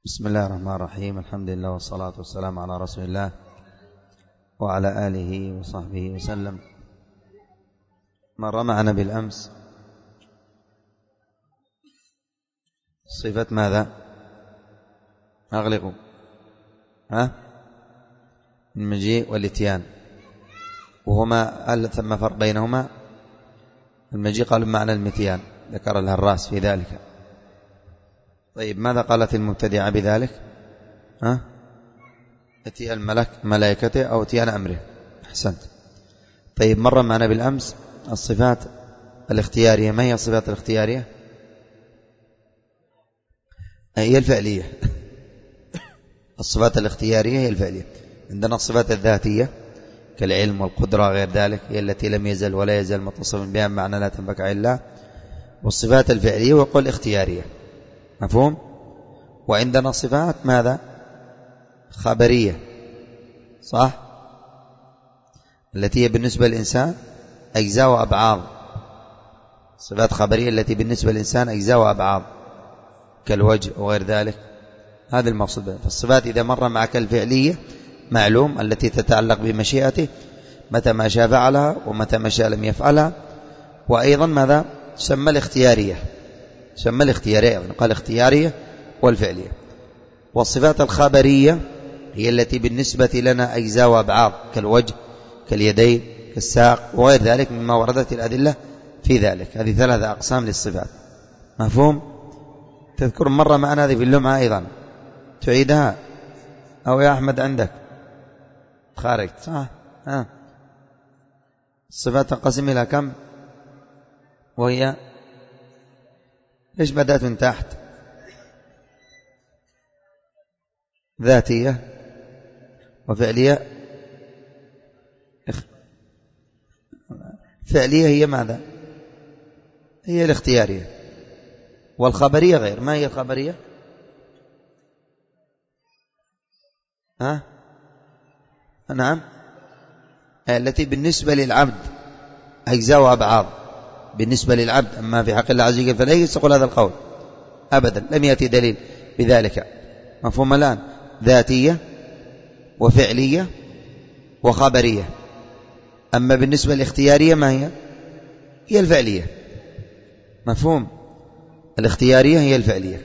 بسم الله الرحمن الرحيم. الحمد لله والصلاة والسلام على رسول الله وعلى آله وصحبه وسلم. مر معنا بالأمس صفة ماذا؟ أغلقوا المجيء والإتيان، وهما هل ثم فرق بينهما؟ المجيء قالوا بمعنى المتيان، ذكر الهراس في ذلك. طيب ماذا قالت المبتدعة بذلك؟ أتي الملك ملائكته أو أتيان أمره. أحسنت. طيب مر معنا بالأمس الصفات الاختيارية. ما هي الصفات الاختيارية؟ هي الفعلية. الصفات الاختيارية هي الفعلية. عندنا الصفات الذاتية كالعلم والقدرة غير ذلك، هي التي لم يزل ولا يزال متصفا بها بمعنى لا تنفك إلا. والصفات الفعلية وقل اختيارية، مفهوم؟ وعندنا صفات ماذا؟ خبرية، صح؟ التي هي بالنسبة للإنسان أجزاء وأبعاض. صفات خبرية التي بالنسبة للإنسان أجزاء وأبعاض كالوجه وغير ذلك. هذا المقصود بها. فالصفات إذا مر معك الفعلية معلوم التي تتعلق بمشيئته، متى ما شاء فعلها ومتى ما شاء لم يفعلها. وأيضا ماذا؟ سمى الاختيارية، سمى الاختيارية، يعني قال اختيارية والفعلية. والصفات الخبرية هي التي بالنسبة لنا أجزاء وأبعاض كالوجه كاليدين كالساق وغير ذلك مما وردت الأدلة في ذلك. هذه ثلاثة أقسام للصفات، مفهوم؟ تذكر مرة معنا هذه في اللمعة أيضا، تعيدها أو يا أحمد عندك خارج، صح؟ الصفات تنقسم إلى كم؟ وهي ليش بدأت من تحت؟ ذاتية وفعلية. فعلية هي ماذا؟ هي الاختيارية. والخبرية غير. ما هي الخبرية؟ نعم، التي بالنسبة للعبد أجزاء وأبعاض بالنسبة للعبد. أما في حق الله عز وجل فلا يستقل هذا القول أبدا، لم يأتي دليل بذلك، مفهوم الآن؟ ذاتية وفعلية وخبرية. أما بالنسبة للاختيارية ما هي؟ هي الفعلية، مفهوم؟ الاختيارية هي الفعلية.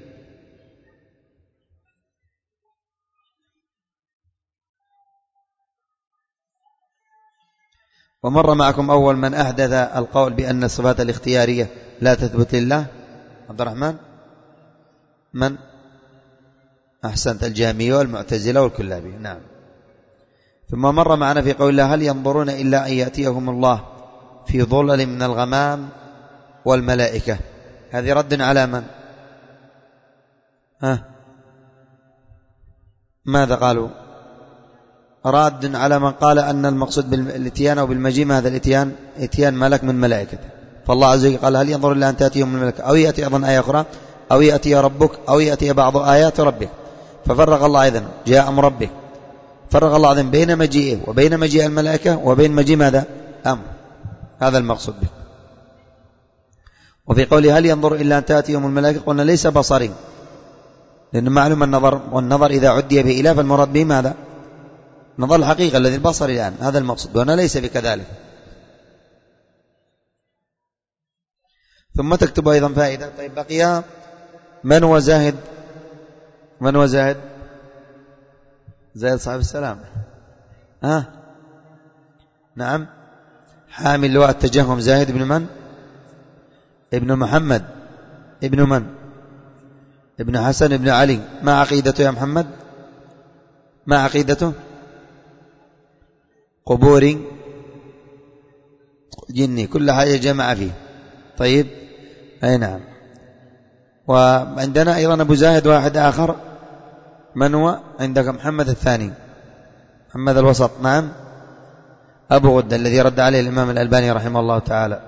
ومر معكم أول من أحدث القول بأن الصفات الاختيارية لا تثبت لله عبد الرحمن. من؟ أحسنت، الجهمية والمعتزلة والكلابية. نعم. ثم مر معنا في قول الله هل ينظرون إلا أن يأتيهم الله في ظلل من الغمام والملائكة. هذه رد على من؟ ماذا قالوا؟ راد على من قال أن المقصود بالاتيان أو بالمجيء هذا الاتيان اتيان ملك من ملائكته. فالله عز وجل قال هل ينظر إلا أن تأتيهم الملائكة أو يأتي أيضا آية أخرى أو يأتي ربك أو يأتي بعض آيات ربك. ففرق الله إذن جاء أمر ربك، فرق الله إذن بين مجيئه وبين مجيء الملائكة وبين مجيء ماذا؟ أمر. هذا المقصود به. وفي قوله هل ينظر إلا أن تأتيهم الملائكة قلنا ليس بصري، لأن معلوم النظر، والنظر إذا عدي به إله فالمراد به ماذا؟ نظر الحقيقة الذي البصر الآن. هذا المقصود، وأنا ليس بكذلك. ثم تكتب أيضا فائدة. طيب بقي من هو زاهد؟ من هو زاهد؟ زاهد صاحب السلام. نعم، حامل لواء التجهم. زاهد ابن من؟ ابن محمد ابن من؟ ابن حسن ابن علي. ما عقيدته يا محمد؟ ما عقيدته؟ قبوري جني، كل حاجة جمع فيه. طيب أي نعم. وعندنا أيضا أبو زاهد واحد آخر. من هو عندك؟ محمد الثاني، محمد الوسط. نعم، أبو غدة الذي رد عليه الإمام الألباني رحمه الله تعالى.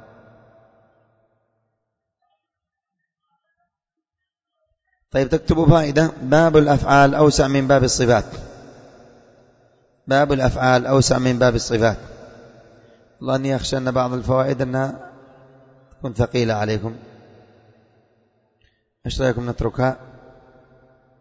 طيب تكتب فائدة. باب الأفعال أوسع من باب الصفات. باب الأفعال أوسع من باب الصفات. الله أني أخشى أن بعض الفوائد أنها تكون ثقيلة عليكم. ايش رأيكم نتركها؟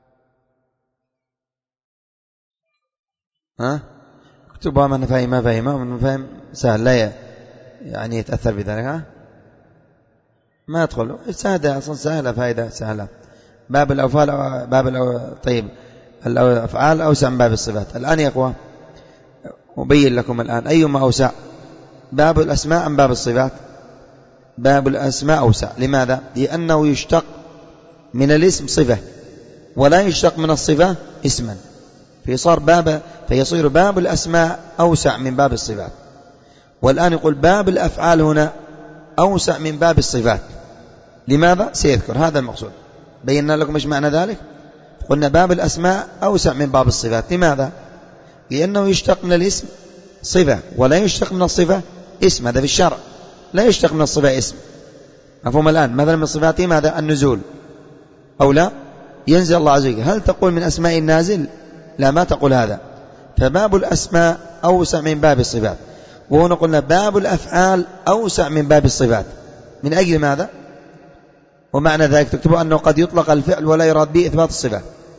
ها اكتبها من فهم ما فهم ومن فهم سهل لا يعني يتأثر بذلك. ها ما يدخل سهلة أصلا سهلة فائدة سهلة. باب الأفعال طيب الأفعال أوسع من باب الصفات. الآن يا أخوة أبين لكم الآن أيما أوسع باب الأسماء أم باب الصفات؟ باب الأسماء أوسع. لماذا؟ لأنه يشتق من الاسم صفة ولا يشتق من الصفة اسما، فيصير باب الأسماء أوسع من باب الصفات. والآن يقول باب الأفعال هنا أوسع من باب الصفات. لماذا؟ سيذكر هذا المقصود. بينا لكم ايش معنى ذلك. قلنا باب الأسماء أوسع من باب الصفات. لماذا؟ لأنه يشتق من الاسم صفة ولا يشتق من الصفة اسم. هذا في الشرع لا يشتق من الصفة اسم. مفهوم الآن؟ مثلا من صفاته ماذا؟ النزول أو لا ينزل الله عز وجل. هل تقول من أسماء النازل؟ لا، ما تقول هذا. فباب الأسماء أوسع من باب الصفات. وهنا قلنا باب الأفعال أوسع من باب الصفات. من أجل ماذا؟ ومعنى ذلك تكتبوا أنه قد يطلق الفعل ولا يراد به إثبات الصفة.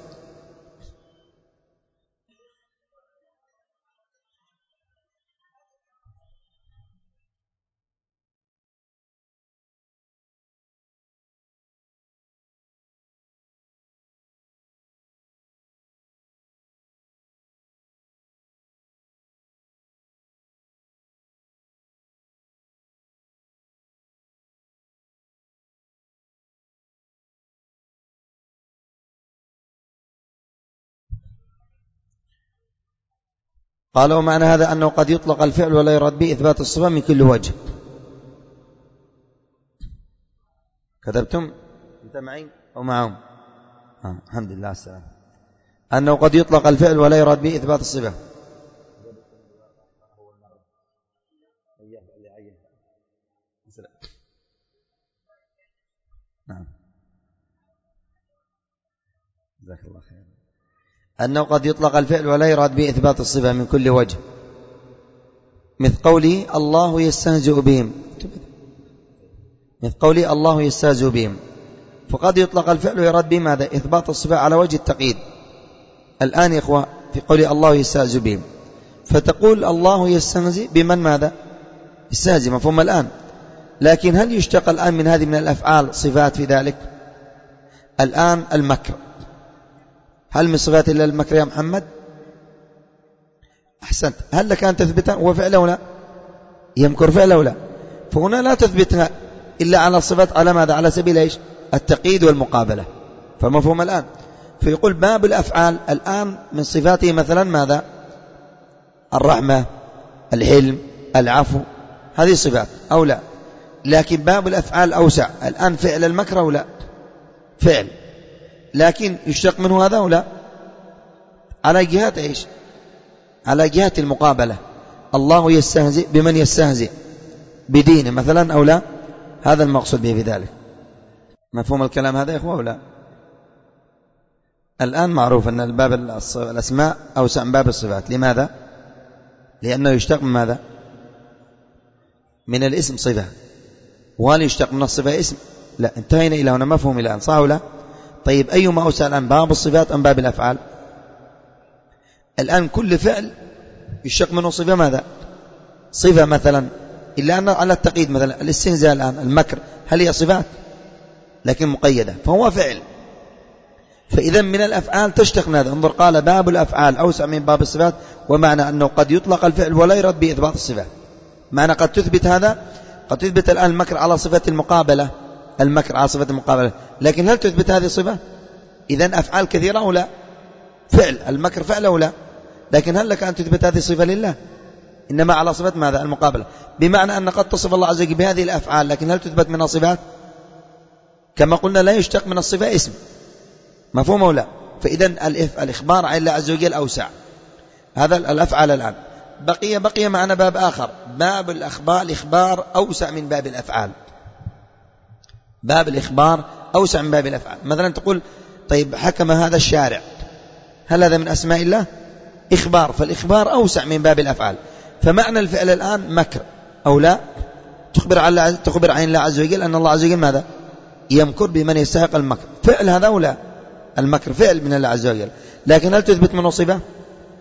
قال ومعنى هذا أنه قد يطلق الفعل ولا يراد به إثبات الصفة من كل وجه. كتبتم أنت معي أو معهم؟ الحمد لله السلام. أنه قد يطلق الفعل ولا يراد به إثبات الصفة. نعم جزاك الله خير. أنه قد يطلق الفعل ولا يراد به إثبات الصفة من كل وجه، مثل قوله الله يستهزئ بهم. مثل قوله الله يستهزئ بهم، فقد يطلق الفعل ويراد به ماذا؟ إثبات الصفة على وجه التقييد. الآن يا إخوة في قوله الله يستهزئ بهم، فتقول الله يستهزئ بمن ماذا؟ يستهزئ. مفهوم الآن؟ لكن هل يشتق الآن من هذه من الأفعال صفات في ذلك؟ الآن المكر، هل من صفات إلا المكر يا محمد؟ أحسنت. هل لك أن تثبتها؟ هو فعل أو لا؟ يمكر فعل أو لا؟ فهنا لا تثبتها إلا على الصفات على ماذا؟ على سبيل إيش؟ التقييد والمقابلة. فمفهوم الآن؟ فيقول باب الأفعال الآن من صفاته مثلا ماذا؟ الرحمة، الحلم، العفو، هذه صفات أو لا؟ لكن باب الأفعال أوسع. الآن فعل المكر أو لا؟ فعل، لكن يشتق منه هذا أو لا؟ على جهات إيش؟ على جهات المقابلة. الله يستهزئ بمن يستهزئ بدينه مثلا أو لا؟ هذا المقصود به بذلك. مفهوم الكلام هذا يا إخوة أو لا؟ الآن معروف أن الباب الأسماء أوسع من باب الصفات. لماذا؟ لأنه يشتق من ماذا؟ من الاسم صفة. وهل يشتق من الصفة اسم؟ لا. انتهينا إلى هنا. مفهوم الآن صح ولا؟ طيب أيما أوسع الآن، باب الصفات أم باب الأفعال؟ الآن كل فعل يشتق منه صفة ماذا؟ صفة مثلا، إلا أن على التقييد مثلا الاستهزاء الآن المكر، هل هي صفات؟ لكن مقيدة، فهو فعل. فإذا من الأفعال تشتق من هذا. انظر قال باب الأفعال أوسع من باب الصفات، ومعنى أنه قد يطلق الفعل ولا يرد به إثبات الصفات. معنى قد تثبت هذا، قد تثبت الآن المكر على صفة المقابلة، المكر على صفة المقابلة، لكن هل تثبت هذه الصفة؟ إذن أفعال كثيرة أو لا؟ فعل المكر فعل أو لا؟ لكن هل لك أن تثبت هذه الصفة لله؟ إنما على صفة ماذا؟ المقابلة. بمعنى أن قد تصف الله عز وجل بهذه الأفعال، لكن هل تثبت منها صفات؟ كما قلنا لا يشتق من الصفة اسم. مفهوم أو لا؟ فإذن الإخبار عن الله عز وجل أوسع. هذا الأفعال. الآن بقي معنا باب آخر، باب الإخبار أوسع من باب الأفعال. باب الإخبار أوسع من باب الأفعال. مثلا تقول طيب حكم هذا الشارع، هل هذا من أسماء الله؟ إخبار، فالإخبار أوسع من باب الأفعال. فمعنى الفعل الآن مكر أو لا؟ تخبر عن الله عز وجل أن الله عز وجل ماذا؟ يمكر بمن يستحق المكر. فعل هذا أو لا؟ المكر فعل من الله عز وجل، لكن هل تثبت منه صفة؟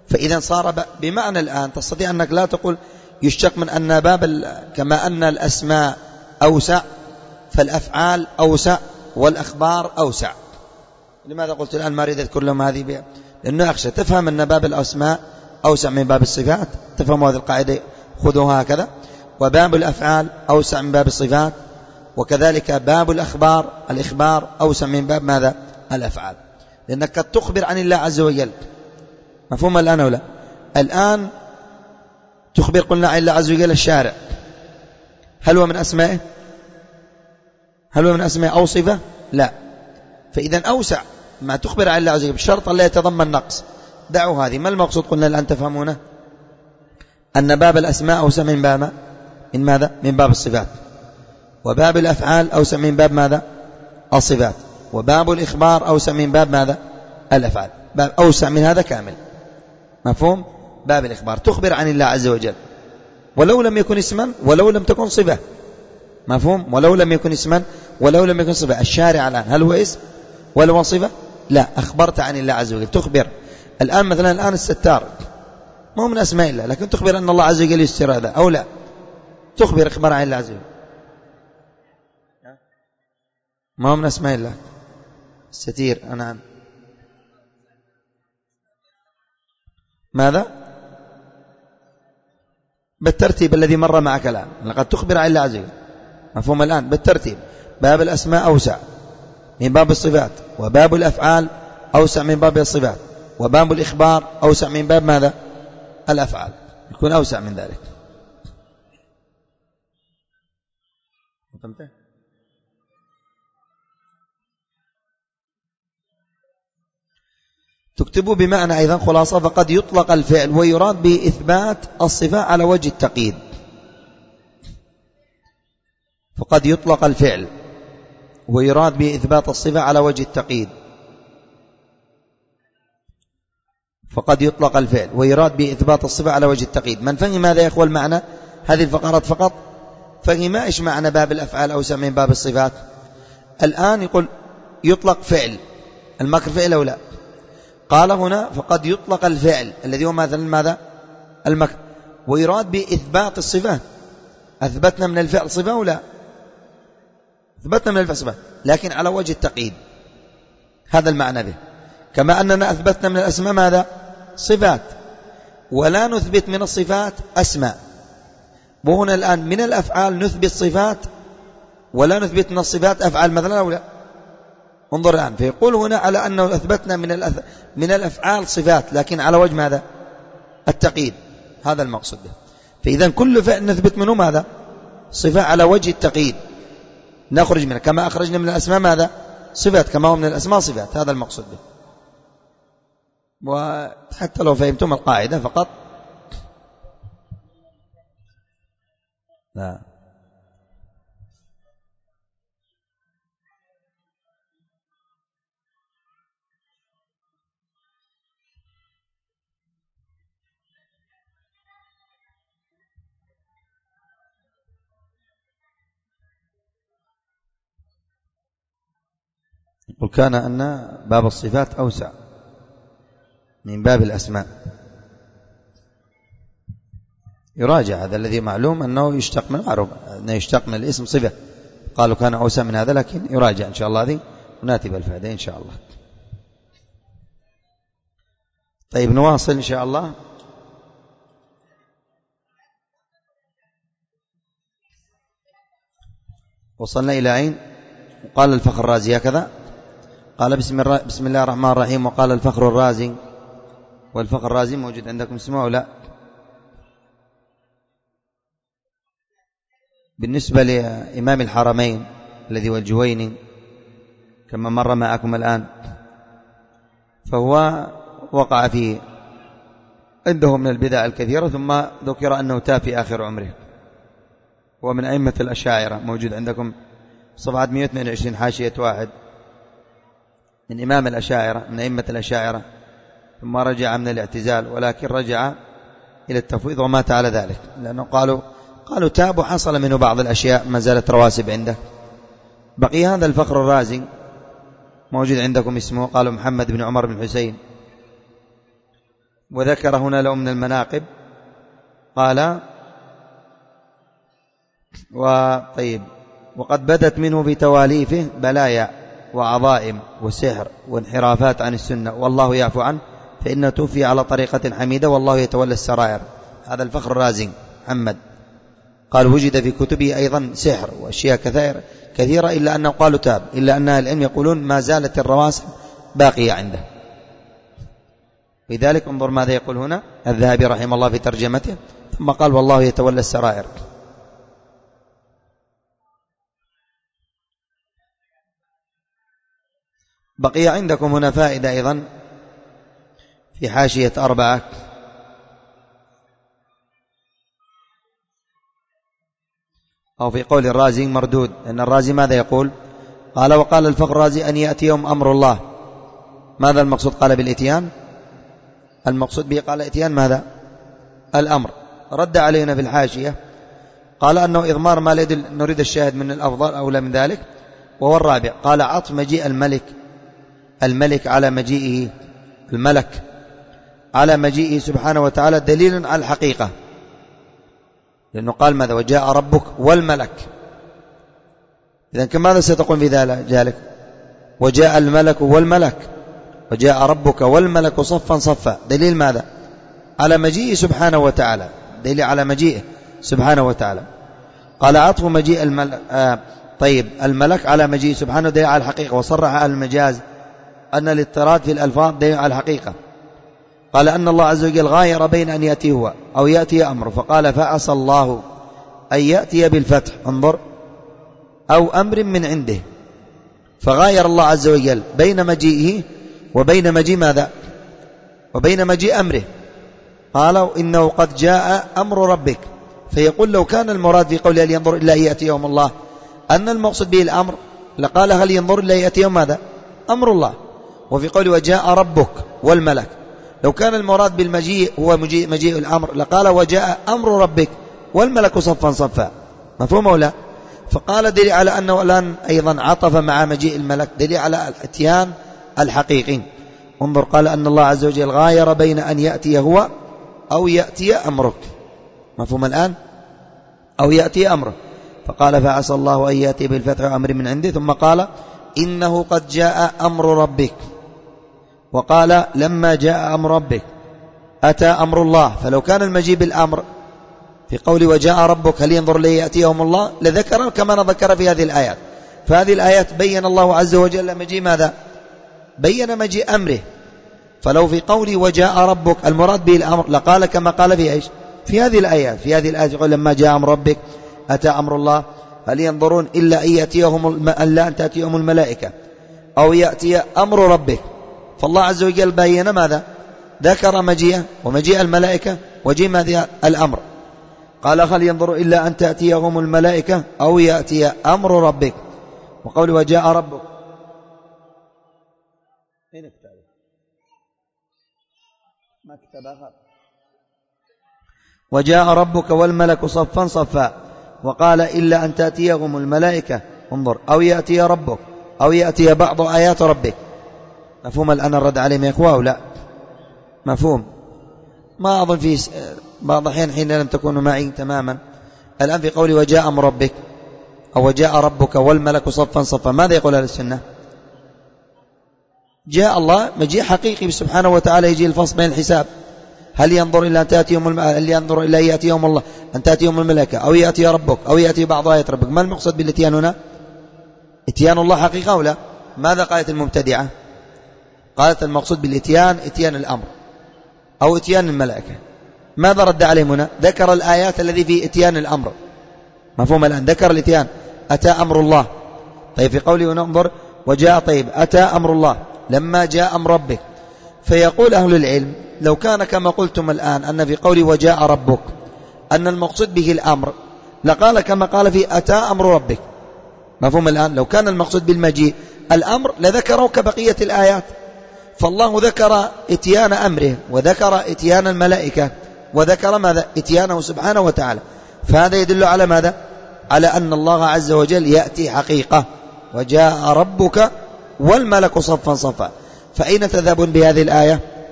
فإذا صار بمعنى الآن تستطيع أنك لا تقول يشتق من أن باب كما أن الأسماء أوسع فالأفعال أوسع والأخبار أوسع. لماذا قلت الآن ما أريد أذكر لهم هذه؟ لأنه أخشى تفهم أن باب الأسماء أوسع من باب الصفات، تفهموا هذه القاعدة خذوها هكذا. وباب الأفعال أوسع من باب الصفات، وكذلك باب الإخبار أوسع من باب ماذا؟ الأفعال، لأنك قد تخبر عن الله عز وجل. مفهوم الآن ولا؟ الآن تخبر قلنا عن الله عز وجل الشارع، هل هو من أسمائه؟ هل هو من أسمائه أو صفة؟ لا. فإذا أوسع ما تخبر عن الله عز وجل بشرط لا يتضمن نقص. دعوا هذه. ما المقصود قلنا الآن تفهمونه؟ أن باب الأسماء أوسع من باب من ماذا؟ من باب الصفات. وباب الأفعال أوسع من باب ماذا؟ الصفات. وباب الإخبار أوسع من باب ماذا؟ الأفعال. باب أوسع من هذا كامل. مفهوم؟ باب الإخبار تخبر عن الله عز وجل ولو لم يكن اسما ولو لم تكن صفة. مفهوم؟ ولو لم يكن اسما ولو لم يكن صفة. الشارع الآن هل هو اسم ولا هو صفة؟ لا، أخبرت عن الله عز وجل. تخبر الآن مثلا الآن الستار ما هو من أسماء الله، لكن تخبر أن الله عز وجل يستر هذا أو لا؟ تخبر إخبار عن الله عز وجل. ما هو من أسماء الله الستير. أنا ماذا؟ بالترتيب الذي مر معك الآن، لقد تخبر عن الله عز وجل. مفهوم الآن؟ بالترتيب. باب الأسماء أوسع من باب الصفات، وباب الأفعال أوسع من باب الصفات، وباب الإخبار أوسع من باب ماذا؟ الأفعال. يكون أوسع من ذلك. تكتبوا بمعنى أيضا خلاصة. فقد يطلق الفعل ويراد بإثبات الصفة على وجه التقييد. فقد يطلق الفعل ويراد بإثبات الصفة على وجه التقييد. فقد يطلق الفعل ويراد بإثبات الصفة على وجه التقييد. من فهم ماذا يا إخوة المعنى؟ هذه الفقرات فقط فهم إيش معنى باب الأفعال أوسع من باب الصفات. الآن يقول يطلق فعل المكر فعل أو لا؟ قال هنا فقد يطلق الفعل الذي هو مثلا ماذا؟ المكر، ويراد بإثبات الصفة. أثبتنا من الفعل صفة أو لا؟ أثبتنا من الفعل صفة، لكن على وجه التقييد. هذا المعنى به. كما أننا أثبتنا من الأسماء ماذا؟ صفات، ولا نثبت من الصفات أسماء. وهنا الآن من الأفعال نثبت صفات ولا نثبت من الصفات أفعال مثلا أو لا؟ انظر الآن. فيقول هنا على أنه أثبتنا من الأفعال صفات، لكن على وجه ماذا؟ التقييد. هذا المقصود به. فإذا كل فعل نثبت منه ماذا؟ صفة على وجه التقييد، نخرج منه كما أخرجنا من الأسماء ماذا؟ صفات، كما هو من الأسماء صفات. هذا المقصود به. وحتى لو فهمتم القاعدة فقط لا. يقول كان أن باب الصفات أوسع من باب الأسماء. يراجع هذا الذي معلوم أنه يشتق من معروف أنه يشتق من الاسم صفة. قالوا كان أوسع من هذا، لكن يراجع إن شاء الله هذه وناتي بالفائدة إن شاء الله. طيب نواصل إن شاء الله. وصلنا إلى أين؟ قال الفخر الرازي هكذا. قال بسم الله الرحمن الرحيم. وقال الفخر الرازي. والفخر الرازي موجود عندكم اسمه أو لا؟ بالنسبة لإمام الحرمين الذي هو الجويني كما مر معكم الآن، فهو وقع فيه عنده من البدع الكثيرة، ثم ذكر أنه تاب في آخر عمره. هو من أئمة الأشاعرة، موجود عندكم صفحة 122 حاشية 1، من إمام الأشاعرة من أئمة الأشاعرة، ثم رجع من الاعتزال، ولكن رجع إلى التفويض ومات على ذلك، لأنه قالوا تاب وحصل منه بعض الأشياء ما زالت رواسب عنده. بقي هذا الفخر الرازي موجود عندكم اسمه، قالوا محمد بن عمر بن حسين، وذكر هنا له من المناقب. قال طيب وقد بدت منه في تواليفه بلايا وعظائم وسحر وانحرافات عن السنة والله يعفو عنه فإنه توفي على طريقة حميدة والله يتولى السرائر. هذا الفخر الرازي محمد قال وجد في كتبه أيضا سحر وأشياء كثيرة إلا أنه قالوا تاب، إلا أن العلم يقولون ما زالت الرواسب باقية عنده. لذلك انظر ماذا يقول هنا الذهبي رحمه الله في ترجمته، ثم قال والله يتولى السرائر. بقي عندكم هنا فائدة أيضا في حاشية 4 أو في قول الرازي مردود، أن الرازي ماذا يقول؟ قال وقال الفخر الرازي أن يأتيهم أمر الله. ماذا المقصود قال بالإتيان؟ المقصود به قال إتيان ماذا؟ الأمر. رد علينا في الحاشية قال أنه إضمار ما نريد الشاهد من الأفضل أولى من ذلك. وهو الرابع قال عطف مجيء الملك على مجيئه الملك على مجيئه سبحانه وتعالى دليل على الحقيقة، لأنه قال ماذا؟ وجاء ربك والملك. إذن كماذا ستقول في ذلك؟ وجاء الملك والملك، وجاء ربك والملك صفا صفا، دليل ماذا؟ على مجيئه سبحانه وتعالى، دليل على مجيئه سبحانه وتعالى. قال عطف مجيء الملك على مجيئه سبحانه دليل على الحقيقة، وصرح على المجاز أن الاضطراد في الألفاظ دليل على الحقيقة. قال أن الله عز وجل غاير بين أن يأتي هو أو يأتي أمره، فقال فعسى الله أن يأتي بالفتح، انظر، أو أمر من عنده، فغاير الله عز وجل بين مجيئه وبين مجيء ماذا؟ وبين مجيء أمره. قالوا إنه قد جاء أمر ربك، فيقول لو كان المراد في قوله هل ينظر إلا أن يأتي يوم الله أن المقصد به الأمر لقال هل ينظر إلا أن يأتي يوم ماذا؟ أمر الله. وفي قوله وجاء ربك والملك لو كان المراد بالمجيء هو مجيء الأمر لقال وجاء أمر ربك والملك صفا صفا. مفهوم أو لا؟ فقال دليل على أنه الآن أيضا عطف مع مجيء الملك دليل على الاتيان الحقيقي. انظر قال أن الله عز وجل غاير بين أن يأتي هو أو يأتي أمرك. مفهوم الآن؟ أو يأتي أمره، فقال فعسى الله أن يأتي بالفتح أمر من عنده، ثم قال إنه قد جاء أمر ربك، وقال لما جاء أمر ربك أتى أمر الله. فلو كان المجيء بالأمر في قول وجاء ربك هل ينظر لي يأتيهم الله لذكر كما ذكر في هذه الآيات. فهذه الآيات بين الله عز وجل مجيء ماذا؟ بين مجيء أمره. فلو في قول وجاء ربك المراد به الأمر لقال كما قال في إيش؟ في هذه الآيات. في هذه الآيات يقول لما جاء أمر ربك أتى أمر الله هل ينظرون إلا أن تأتيهم الملائكة أو يأتي أمر ربك. فالله عز وجل بين ماذا؟ ذكر مجيء ومجيء الملائكة وجيء ماذا؟ الأمر. قال هل ينظر إلا أن تأتيهم الملائكة أو يأتي أمر ربك. وقول وجاء ربك وجاء ربك والملك صفا صفا، وقال إلا أن تأتيهم الملائكة، انظر، أو يأتي ربك أو يأتي بعض آيات ربك. مفهوم الآن الرد عليهم يا إخوة أو لا؟ مفهوم؟ ما أظن في بعض الأحيان حين لم تكونوا معي تماما. الآن في قولي وجاء أمر ربك أو وجاء ربك والملك صفا صفا، ماذا يقول أهل السنة؟ جاء الله مجيء حقيقي سبحانه وتعالى، يجي الفصل بين الحساب. هل ينظر إلا أن تأتيهم هل ينظر إلا يأتيهم الله أن تأتيهم الملائكة أو يأتي ربك أو يأتي بعض آيات ربك. ما المقصد بالاتيان هنا؟ اتيان الله حقيقة أو لا؟ ماذا قالت المبتدعة؟ قالت المقصود بالاتيان اتيان الأمر أو اتيان الملائكة. ماذا رد عليهم هنا؟ ذكر الآيات الذي في اتيان الأمر. مفهوم الآن؟ ذكر الاتيان أتى أمر الله. طيب في قوله ننظر وجاء أتى أمر الله لما جاء أمر ربك. فيقول أهل العلم لو كان كما قلتم الآن أن في قوله وجاء ربك أن المقصود به الأمر لقال كما قال في أتى أمر ربك. مفهوم الآن؟ لو كان المقصود بالمجيء الأمر لذكروا كبقية الآيات. فالله ذكر اتيان أمره وذكر اتيان الملائكة وذكر ماذا؟ اتيانه سبحانه وتعالى. فهذا يدل على ماذا؟ على أن الله عز وجل يأتي حقيقة. وجاء ربك والملك صفا صفا. فأين تذهبون بهذه الآية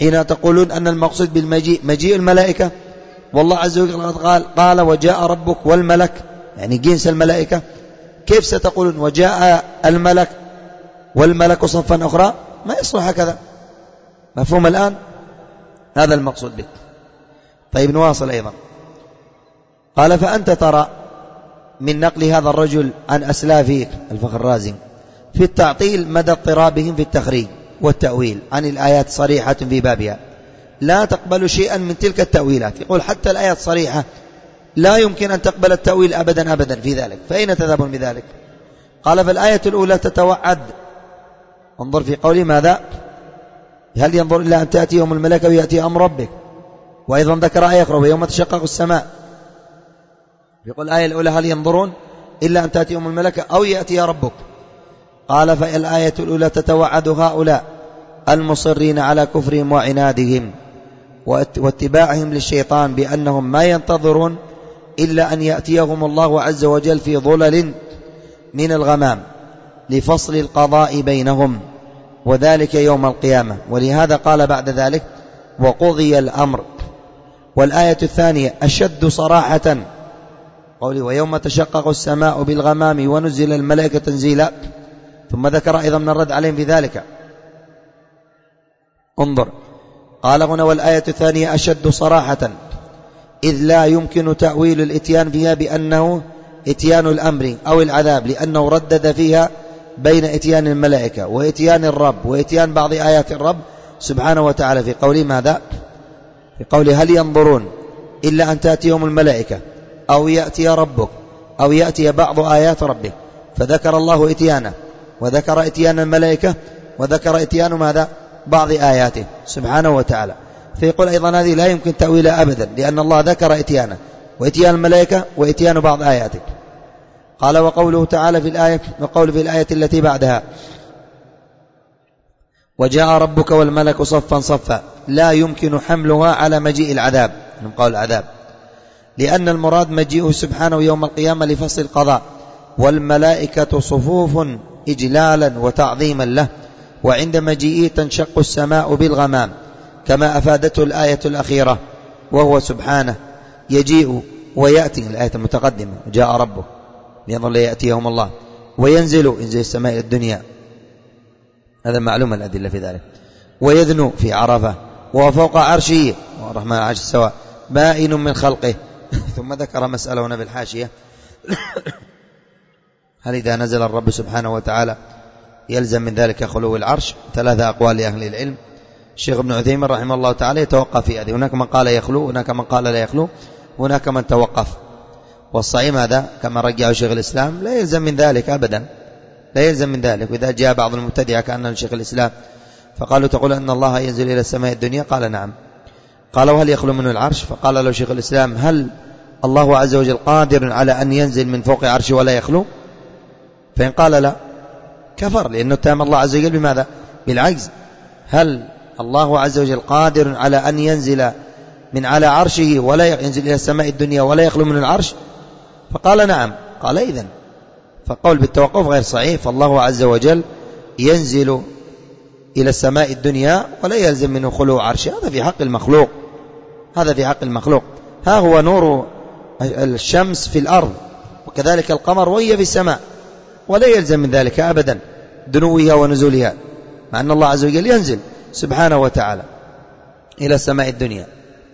حين تقولون أن المقصود بالمجيء مجيء الملائكة، والله عز وجل قال وجاء ربك والملك، يعني جنس الملائكة، كيف ستقولون وجاء الملك والملك صفا أخرى؟ ما يصلح هكذا. مفهوم الآن؟ هذا المقصود به. طيب نواصل أيضا. قال فأنت ترى من نقل هذا الرجل عن أسلافه الفخر الرازي في التعطيل مدى اضطرابهم في التخريج والتأويل عن الآيات صريحة في بابها، لا تقبل شيئا من تلك التأويلات. يقول حتى الآيات صريحة لا يمكن أن تقبل التأويل أبدا أبدا في ذلك، فأين تذهبون بذلك؟ قال فالآية الأولى تتوعد، انظر في قوله ماذا؟ هل ينظر إلا أن تأتيهم الملائكة ويأتي أمر ربك. وأيضا ذكر آية أخرى ويوم تشقق السماء، يقول الآية الأولى هل ينظرون إلا أن تأتيهم الملائكة أو يأتي ربك. قال فالآية الأولى تتوعد هؤلاء المصرين على كفرهم وعنادهم واتباعهم للشيطان بأنهم ما ينتظرون إلا أن يأتيهم الله عز وجل في ظلل من الغمام لفصل القضاء بينهم، وذلك يوم القيامة. ولهذا قال بعد ذلك وقضي الأمر. والآية الثانية أشد صراحة، قوله ويوم تشقق السماء بالغمام ونزل الملائكة تنزيلا، ثم ذكر أيضا من الرد عليهم في ذلك. انظر قال هنا والآية الثانية أشد صراحة إذ لا يمكن تأويل الإتيان فيها بأنه إتيان الأمر أو العذاب، لأنه ردد فيها بين إتيان الملائكة وإتيان الرب وإتيان بعض آيات الرب سبحانه وتعالى في قوله ماذا؟ في قوله هل ينظرون إلا أن تأتيهم الملائكة أو يأتي ربك أو يأتي بعض آيات ربك، فذكر الله إتيانه وذكر إتيان الملائكة وذكر إتيان ماذا؟ بعض آياته سبحانه وتعالى. فيقول أيضا هذه لا يمكن تأويلها أبدا، لأن الله ذكر إتيانه وإتيان الملائكة وإتيان بعض آياته. قال وقوله تعالى في الآية وقول في الآية التي بعدها وجاء ربك والملك صفا صفا، لا يمكن حملها على مجيء العذاب من قول العذاب، لأن المراد مجيئه سبحانه يوم القيامة لفصل القضاء، والملائكة صفوف إجلالا وتعظيما له، وعند مجيئه تنشق السماء بالغمام كما أفادته الآية الأخيرة، وهو سبحانه يجيء ويأتي الآية المتقدمة جاء ربه يظل يأتيهم الله، وينزل السماء الدنيا، هذا معلوم الأدلة في ذلك، ويدنو في عرفة وفوق عرشه والرحمن عرش السواء بائن من خلقه. ثم ذكر مسألة هنا بالحاشية هل إذا نزل الرب سبحانه وتعالى يلزم من ذلك خلو العرش؟ ثلاثة أقوال لأهل العلم. الشيخ ابن عثيمين رحمه الله تعالى يتوقف في هذه، هناك من قال يخلو، هناك من قال لا يخلو، هناك من توقف. والصحيح هذا كما رجعه شيخ الإسلام لا يلزم من ذلك أبدا، لا يلزم من ذلك. وإذا جاء بعض المبتدعة كأن شيخ الإسلام فقالوا تقول أن الله ينزل إلى السماء الدنيا، قال نعم. قالوا هل يخلو منه العرش؟ فقال له شيخ الإسلام هل الله عز وجل قادر على أن ينزل من فوق عرشه ولا يخلو؟ فإن قال لا كفر، لأنه اتهم الله عز وجل بماذا؟ بالعجز. هل الله عز وجل قادر على أن ينزل من على عرشه ولا ينزل إلى السماء الدنيا ولا يخلو من العرش؟ فقال نعم. قال إذن فقول بالتوقف غير صحيح، فالله عز وجل ينزل إلى السماء الدنيا ولا يلزم منه خلو عرشه، هذا في حق المخلوق، هذا في حق المخلوق. ها هو نور الشمس في الأرض وكذلك القمر وهي في السماء، ولا يلزم من ذلك أبدا دنوها ونزولها، مع أن الله عز وجل ينزل سبحانه وتعالى إلى السماء الدنيا.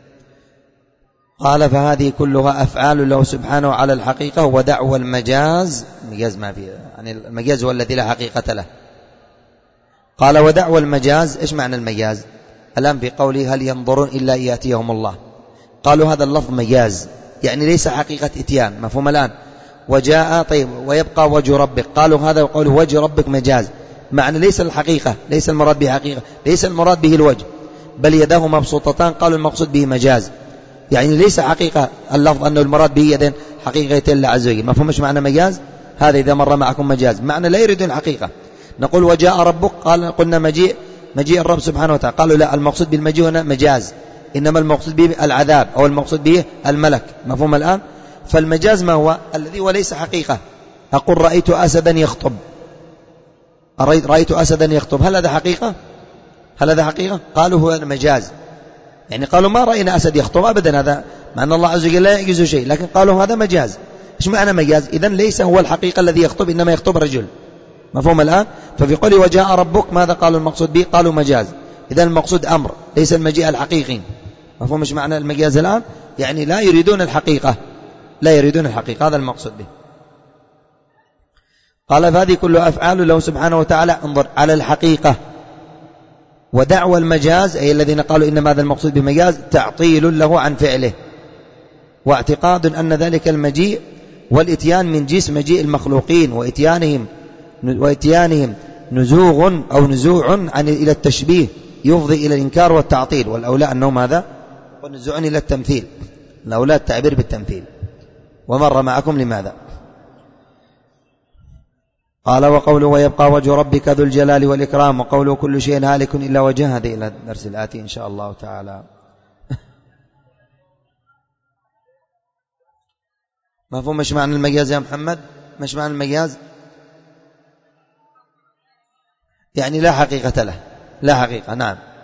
قال فهذه كلها أفعال له سبحانه على الحقيقة، ودعوى المجاز، المجاز ما فيه، يعني المجاز هو الذي لا حقيقة له. قال ودعوى المجاز، إيش معنى المجاز؟ الآن في قوله هل ينظرون إلا يأتيهم الله، قالوا هذا اللفظ مجاز، يعني ليس حقيقة إتيان، مفهوم الآن؟ وجاء طيب ويبقى وجه ربك، قالوا هذا وقوله وجه ربك مجاز، معنى ليس الحقيقة، ليس المراد به حقيقة، ليس المراد به الوجه، بل يداه مبسوطتان، قالوا المقصود به مجاز، يعني ليس حقيقة اللفظ أنه المراد به يدين حقيقة الله عز وجل. مفهوم ايش معنى مجاز؟ هذا إذا مر معكم مجاز، معنى لا يريدون الحقيقة. نقول وجاء ربك، قلنا مجيء الرب سبحانه وتعالى، قالوا لا، المقصود بالمجيء هنا مجاز، إنما المقصود به العذاب أو المقصود به الملك. مفهوم الآن؟ فالمجاز ما هو؟ الذي وليس حقيقة. أقول رأيت أسدا يخطب، رأيت أسدا يخطب، هل هذا حقيقة؟ هل هذا حقيقة؟ قالوا هو مجاز، يعني قالوا ما رأينا أسد يخطب أبدا، هذا مع أن الله عز وجل لا يعجزه شيء، لكن قالوا هذا مجاز. إيش معنى مجاز؟ إذن ليس هو الحقيقة الذي يخطب، إنما يخطب رجل. مفهوم الآن؟ ففي قوله وجاء ربك ماذا قالوا المقصود به؟ قالوا مجاز. إذن المقصود أمر ليس المجيء الحقيقي. مفهوم إيش معنى المجاز الآن؟ يعني لا يريدون الحقيقة، لا يريدون الحقيقة، هذا المقصود به. قال فهذه كل أفعال له سبحانه وتعالى انظر على الحقيقة. ودعوى المجاز أي الذين قالوا إنما هذا المقصود بمجاز تعطيل له عن فعله، واعتقاد أن ذلك المجيء والإتيان من جنس مجيء المخلوقين، وإتيانهم نزوغ أو نزوع إلى التشبيه يفضي إلى الإنكار والتعطيل، والأولى أنه ماذا؟ ونزوع إلى التمثيل، الأولى التعبير بالتمثيل. ومر معكم لماذا؟ قال وقوله ويبقى وجه ربك ذو الجلال والإكرام، وقوله كل شيء هالك إلا وجهه، هذه إلى الدرس الآتي إن شاء الله تعالى. مفهوم مش معنى المجاز يا محمد؟ مش معنى المجاز؟ يعني لا حقيقة له، لا حقيقة. نعم.